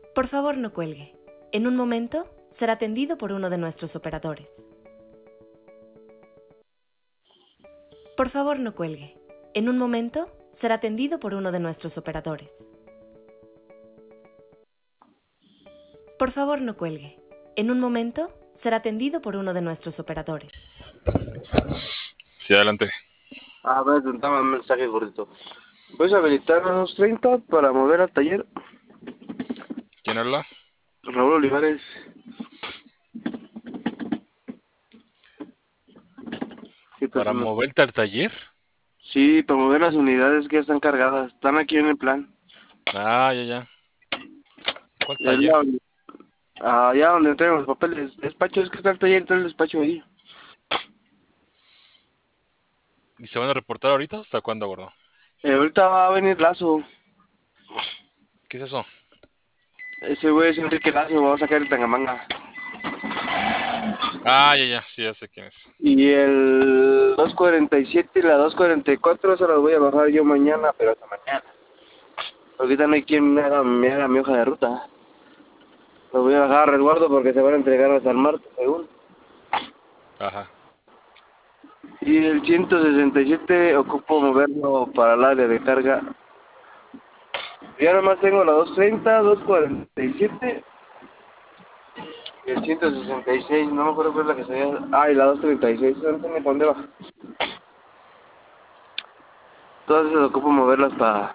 Por favor, no cuelgue. En un momento será atendido por uno de nuestros operadores. Por favor, no cuelgue. En un momento será atendido por uno de nuestros operadores. Por favor, no cuelgue. En un momento será atendido por uno de nuestros operadores. Sí, adelante. Voy a intentar un mensaje gordito. ¿Puedes habilitar a 2:30 para mover al taller? ¿Quién habla? Raúl Olivares. ¿Qué ¿Para persona? moverte al taller? Sí, para mover las unidades que ya están cargadas. Están aquí en el plan. Ah, ya. ¿Cuál Es taller? allá donde entregan los papeles. Despacho, es que está el taller, está el despacho ahí. ¿Y se van a reportar ahorita? ¿Hasta cuándo, gordo? Ahorita va a venir Lazo. ¿Qué es eso? Ese güey es Enrique Lazo, va a sacar el Tangamanga. Ah, ya, sí, ya sé quién es. Y el 247 y la 244 se las voy a bajar yo mañana, pero hasta mañana. Ahorita no hay quien me haga mi hoja de ruta. Lo voy a bajar a resguardo porque se van a entregar hasta el martes, según. Ajá. Y el 167 ocupo moverlo para el área de carga. Ya nomás tengo la 230, 247 y el 166. No me acuerdo cuál es la que sería. Y la 236. No sé ni dónde va. Todas esas ocupo moverlas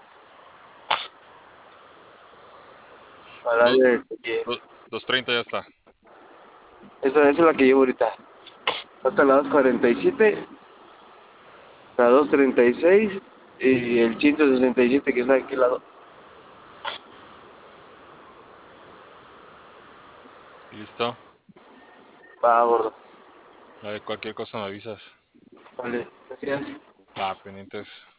para el Dos, área de taller. 230 ya está. Esa es la que llevo ahorita. Hasta la 247, la 236 y el 167 que está aquí al lado. ¿Listo? Va, gordo. A ver, cualquier cosa me avisas. Vale, gracias. Va, pendientes.